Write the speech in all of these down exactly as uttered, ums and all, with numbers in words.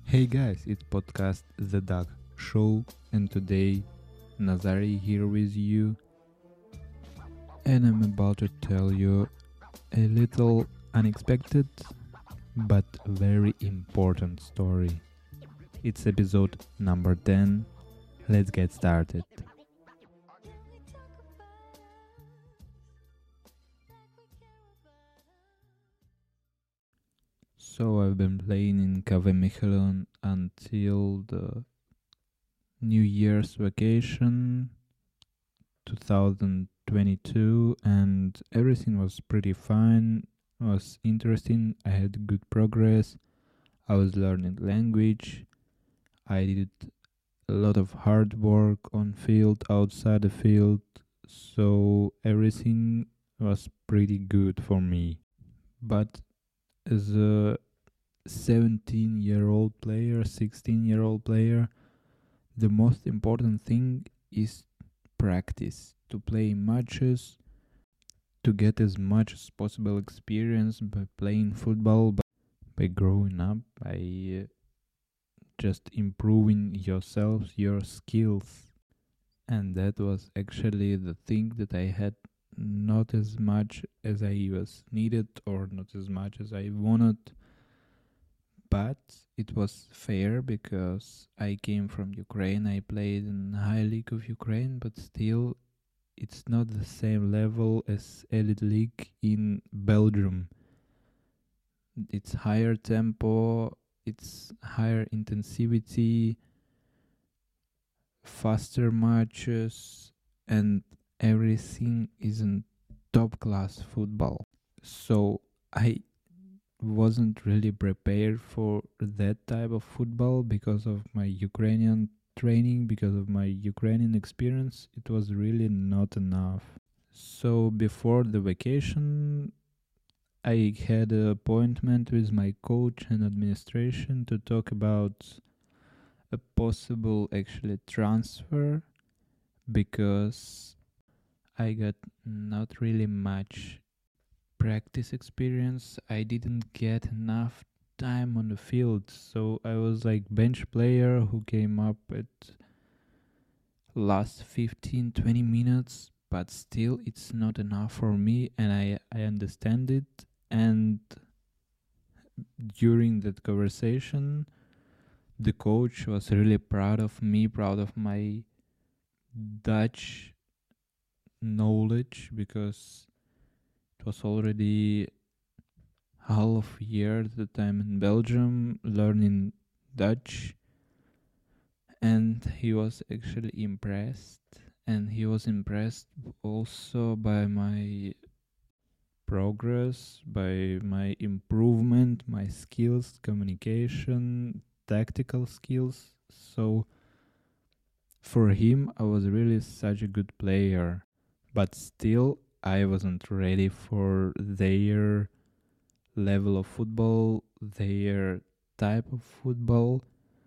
Hey guys, it's podcast The Duck Show, and today Nazari here with you, and I'm about to tell you a little unexpected but very important story. It's episode number ten. Let's get started. So I've been playing in Cave Mechelen until the New Year's vacation twenty twenty-two, and everything was pretty fine. It was interesting. I had good progress. I was learning language. I did a lot of hard work on field, outside the field, so everything was pretty good for me. But as a seventeen year old player, sixteen year old player, the most important thing is practice, to play matches, to get as much as possible experience by playing football, by, by growing up, by uh, just improving yourself, your skills. And that was actually the thing that I had not as much as I was needed or not as much as I wanted. But it was fair because I came from Ukraine. I played in High League of Ukraine, but still it's not the same level as Elite League in Belgium. It's higher tempo, it's higher intensity, faster matches, and everything is in top class football. So I wasn't really prepared for that type of football because of my Ukrainian training, because of my Ukrainian experience. It was really not enough. So before the vacation, I had an appointment with my coach and administration to talk about a possible actually transfer, because I got not really much practice experience. I didn't get enough time on the field, so I was like bench player who came up at last fifteen twenty minutes, but still it's not enough for me, and I I understand it. And during that conversation, the coach was really proud of me, proud of my Dutch knowledge, because it was already half year that I'm in Belgium learning Dutch, and he was actually impressed, and he was impressed also by my progress, by my improvement, my skills, communication, tactical skills. So for him, I was really such a good player, but still I wasn't ready for their level of football, their type of football.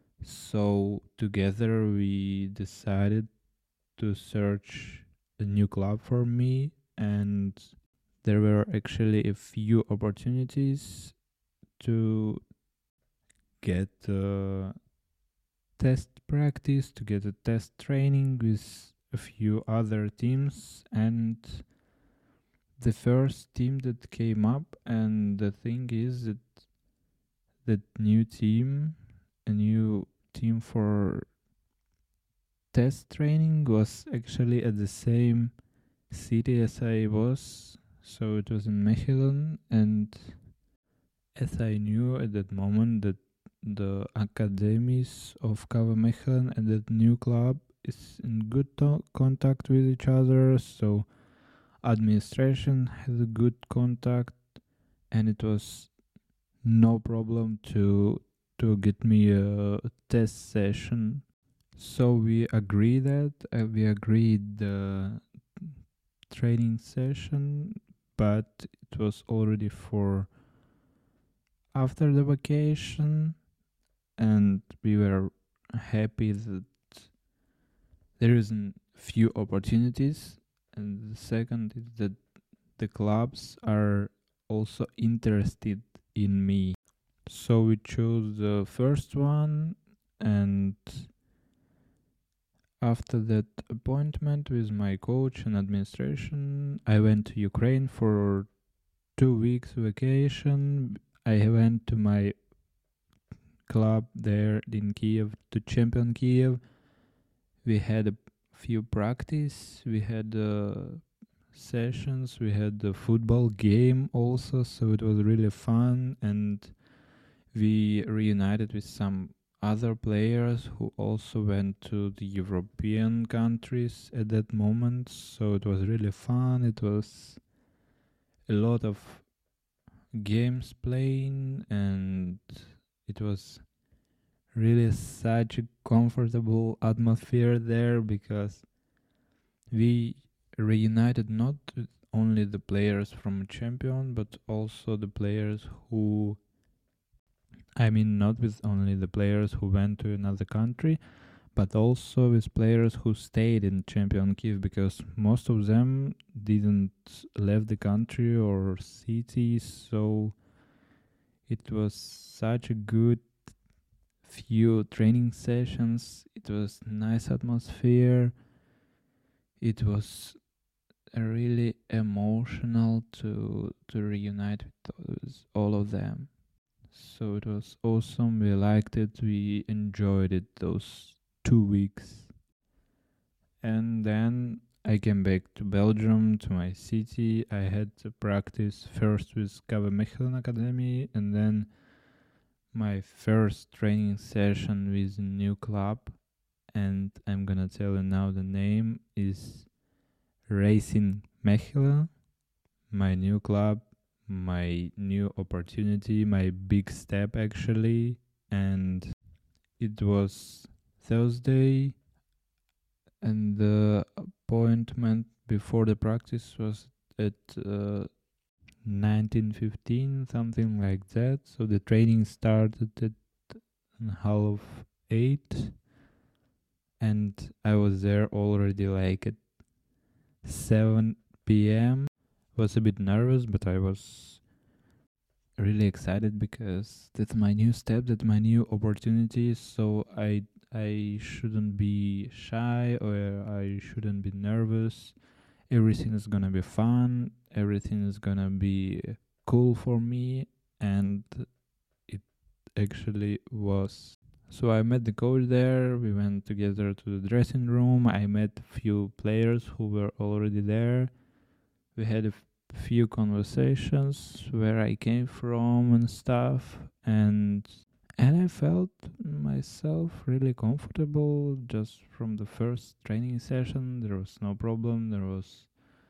So together we decided to search a new club for me, and there were actually a few opportunities to get uh, test practice, to get a test training with a few other teams, and the first team that came up. And the thing is that that new team, a new team for test training, was actually at the same city as I was, so it was in Mechelen. And as I knew at that moment that the academies of Cave Mechelen and that new club is in good to- contact with each other, so administration has a good contact, and it was no problem to to get me a test session. So we agree that uh, we agreed the training session, but it was already for after the vacation, and we were happy that there is a few opportunities. And the second is that the clubs are also interested in me. So we chose the first one, and after that appointment with my coach and administration, I went to Ukraine for two weeks vacation. I went to my club there in Kiev, to Champion Kiev. We had a few practice, we had uh, sessions, we had the football game also, so it was really fun, and we reunited with some other players who also went to the European countries at that moment, so it was really fun. It was a lot of games playing, and it was really such a comfortable atmosphere there, because we reunited not with only the players from Champion, but also the players who, I mean, not with only the players who went to another country, but also with players who stayed in Champion Kiev, because most of them didn't leave the country or city. So it was such a good few training sessions. It was nice atmosphere. It was really emotional to to reunite with those, all of them. So it was awesome. We liked it. We enjoyed it those two weeks. And then I came back to Belgium, to my city. I had to practice first with K V Mechelen Academy, and then my first training session with a new club. And I'm gonna tell you now the name is Racing Mechelen, my new club, my new opportunity, my big step actually. And it was Thursday, and the appointment before the practice was at uh, nineteen fifteen, something like that. So the training started at half eight, and I was there already like at seven p.m. Was a bit nervous, but I was really excited because that's my new step, that's my new opportunity. So I I shouldn't be shy, or I shouldn't be nervous. Everything is gonna be fun. Everything is gonna be cool for me, and it actually was. So I met the coach there. We went together to the dressing room. I met a few players who were already there. We had a f- few conversations where I came from and stuff, and and I felt myself really comfortable just from the first training session. There was no problem. There was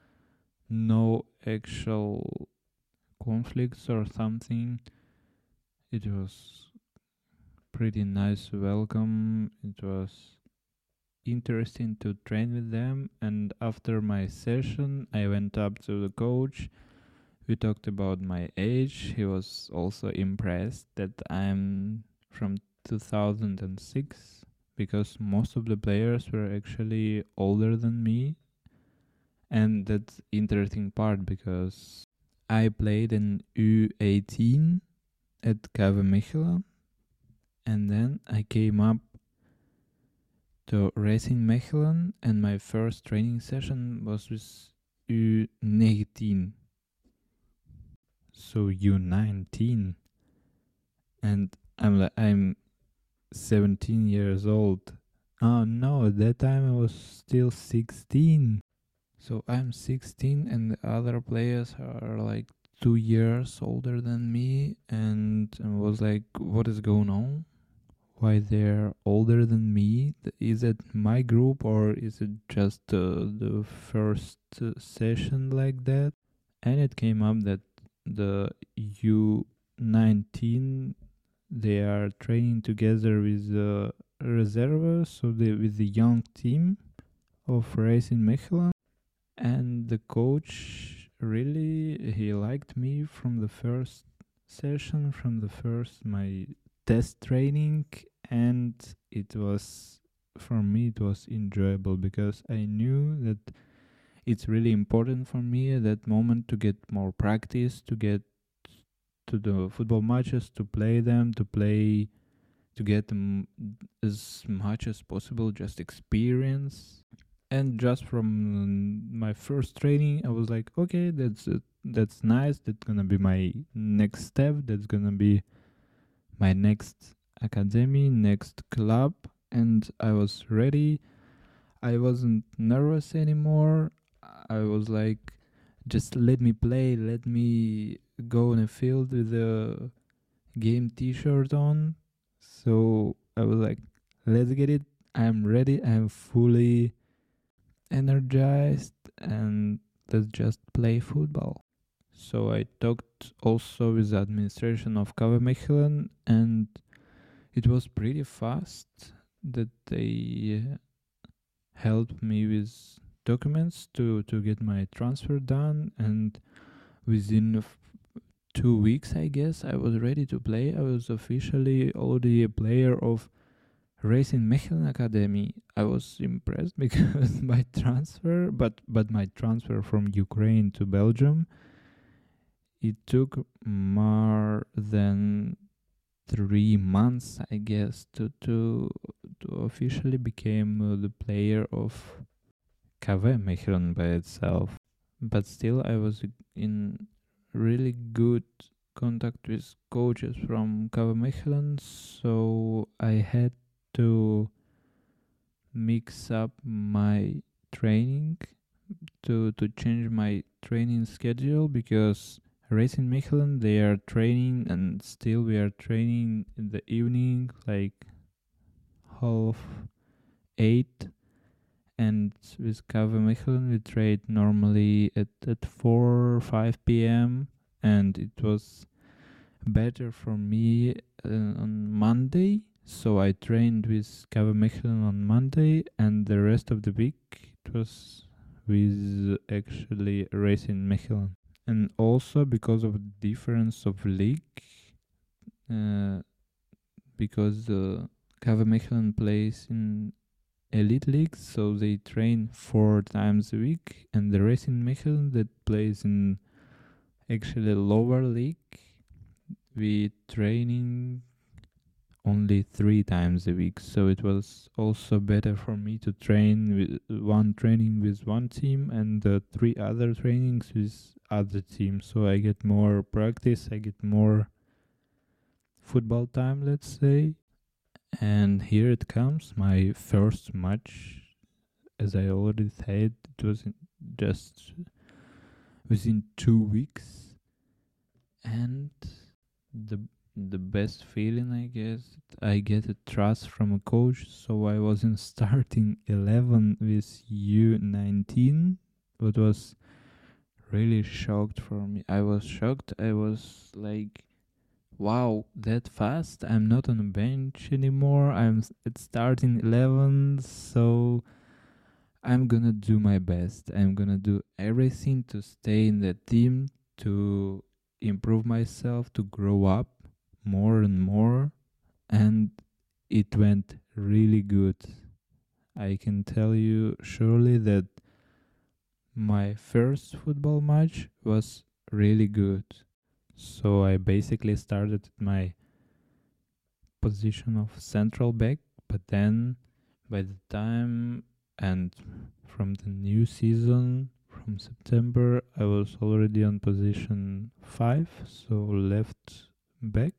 no actual conflicts or something. It was pretty nice welcome. It was interesting to train with them. And after my session, I went up to the coach. We talked about my age. He was also impressed that I'm from two thousand six, because most of the players were actually older than me. And that's interesting part, because I played in U eighteen at K V Mechelen, and then I came up to Racing Mechelen, and my first training session was with U nineteen. So U nineteen, and I'm like I'm seventeen years old. Oh no, at that time I was still sixteen. So I'm sixteen, and the other players are like two years older than me, and I was like, what is going on? Why they're older than me? Th- Is it my group, or is it just uh, the first uh, session like that? And it came up that the U nineteen, they are training together with the reserves, so they with the young team of Racing Mechelen. And the coach really, he liked me from the first session, from the first my test training, and it was, for me it was enjoyable, because I knew that it's really important for me at that moment to get more practice, to get to the football matches, to play them, to play, to get them as much as possible, just experience. And just from my first training, I was like, okay, that's it. That's nice. That's gonna be my next step. That's gonna be my next academy, next club. And I was ready. I wasn't nervous anymore. I was like, just let me play, let me go on the field with the game t-shirt on. So I was like, let's get it. I'm ready. I'm fully energized and let's just play football. So I talked also with the administration of K V Mechelen, and it was pretty fast that they uh, helped me with documents to, to get my transfer done, and within f- two weeks, I guess, I was ready to play. I was officially already a player of Racing Mechelen Academy. I was impressed because my transfer, but but my transfer from Ukraine to Belgium, it took more than three months, I guess, to to to officially become uh, the player of K V Mechelen by itself. But still, I was in really good contact with coaches from K V Mechelen, so I had to mix up my training to to change my training schedule, because Racing Mechelen, they are training, and still we are training in the evening, like half eight, and with K V Mechelen we trade normally at, at four or five p.m. and it was better for me uh, on Monday. So I trained with K V Mechelen on Monday, and the rest of the week it was with actually Racing Mechelen. And also because of the difference of league, uh, because the K V Mechelen plays in elite leagues, so they train four times a week, and the Racing Mechelen that plays in actually lower league, we training only three times a week. So it was also better for me to train with one training with one team and uh, three other trainings with other teams. So I get more practice, I get more football time, let's say. And here it comes, my first match. As I already said, it was in just within two weeks, and the the best feeling, I guess, I get a trust from a coach. So I was in starting eleven with U nineteen, what was really shocked for me. I was shocked. I was like, wow, that fast? I'm not on a bench anymore. I'm s- at starting eleven, so I'm gonna do my best. I'm gonna do everything to stay in the team, to improve myself, to grow up more and more. And it went really good. I can tell you surely that my first football match was really good. So I basically started at my position of central back, but then by the time and from the new season, from September, I was already on position five, so left back,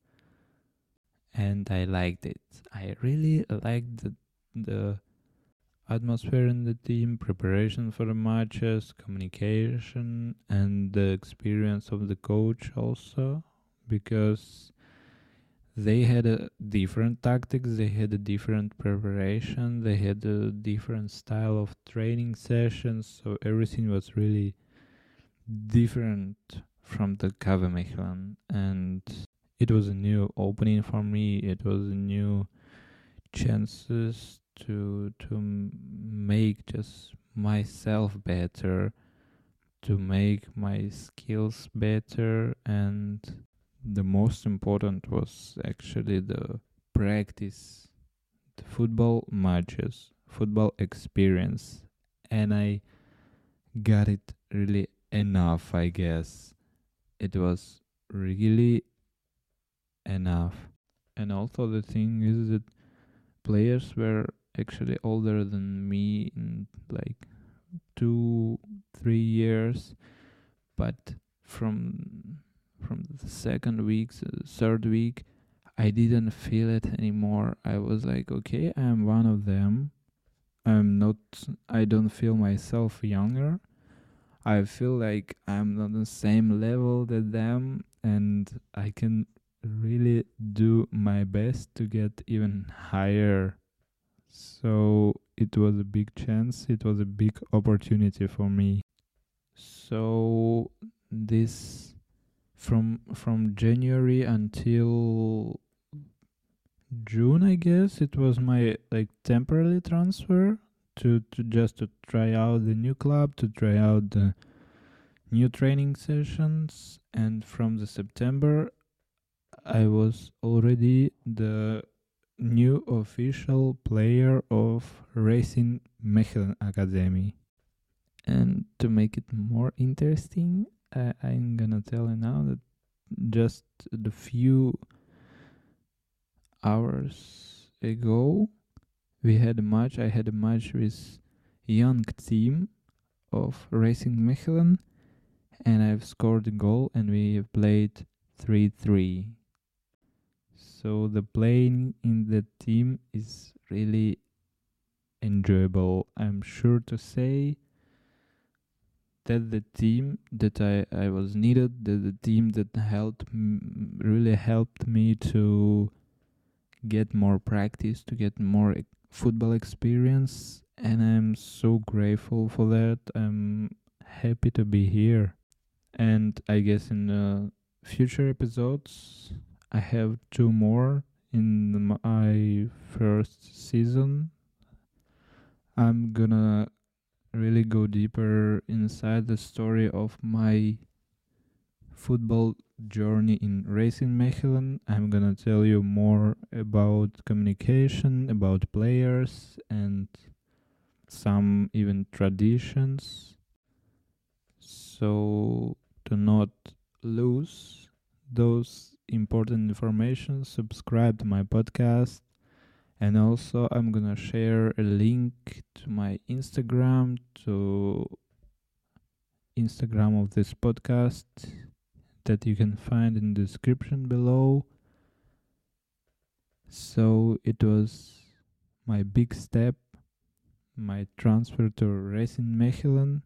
and I liked it. I really liked the, the atmosphere in the team, preparation for the matches, communication, and the experience of the coach also, because they had a different tactics, they had a different preparation, they had a different style of training sessions, so everything was really different from the K V Mechelen, and it was a new opening for me. It was a new chances to to m- make just myself better, to make my skills better, and the most important was actually the practice, the football matches, football experience, and I got it really enough, I guess. It was really enough. And also the thing is that players were actually older than me in like two, three years, but from from the second week, the third week, I didn't feel it anymore. I was like, okay, I am one of them. I'm not. I don't feel myself younger. I feel like I'm on the same level that them, and I can really do my best to get even higher. So it was a big chance. It was a big opportunity for me. So this from from January until June, I guess it was my like temporary transfer to to just to try out the new club, to try out the new training sessions, and from the September I was already the new official player of Racing Mechelen Academy. And to make it more interesting, I, I'm gonna tell you now that just the few hours ago we had a match. I had a match with young team of Racing Mechelen, and I've scored a goal, and we have played three three. So the playing in the team is really enjoyable. I'm sure to say that the team that I, I was needed, that the team that helped m- really helped me to get more practice, to get more e- football experience, and I'm so grateful for that. I'm happy to be here. And I guess in the future episodes, I have two more in my first season. I'm gonna really go deeper inside the story of my football journey in Racing Mechelen. I'm gonna tell you more about communication, about players, and some even traditions. So to not lose those important information, subscribe to my podcast. And also I'm gonna share a link to my Instagram, to Instagram of this podcast, that you can find in the description below. So it was my big step, my transfer to Racing Mechelen,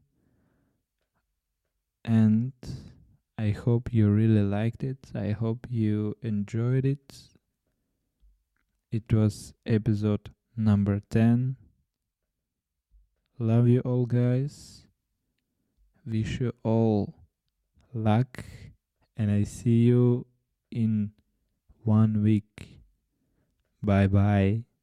and I hope you really liked it. I hope you enjoyed it. It was episode number ten. Love you all, guys. Wish you all luck, and I see you in one week. Bye bye.